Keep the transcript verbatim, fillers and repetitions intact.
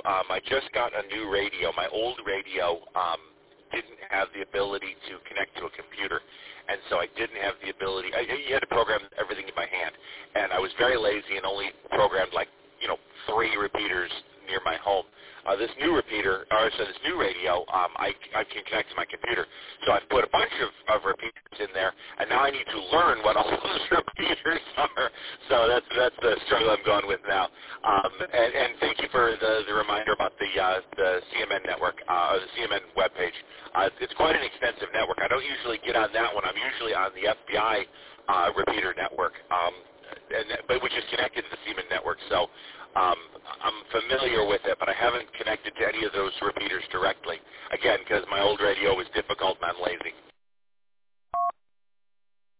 Um, I just got a new radio. My old radio um, didn't have the ability to connect to a computer, and so I didn't have the ability. I, you had to program everything in my hand, and I was very lazy and only programmed like you know three repeaters near my home. Uh, this new repeater, or so this new radio, um, I, I can connect to my computer. So I've put a bunch of, of repeaters in there, and now I need to learn what all those repeaters are. So that's that's the struggle I'm going with now. Um, and, and thank you for the, the reminder about the uh, the C M N network, uh, or the C M N webpage. Uh, it's quite an extensive network. I don't usually get on that one. I'm usually on the F B I uh, repeater network, um, and, but which is connected to the C M N network. So. Um, I'm familiar with it, but I haven't connected to any of those repeaters directly. Again, because my old radio was difficult and I'm lazy.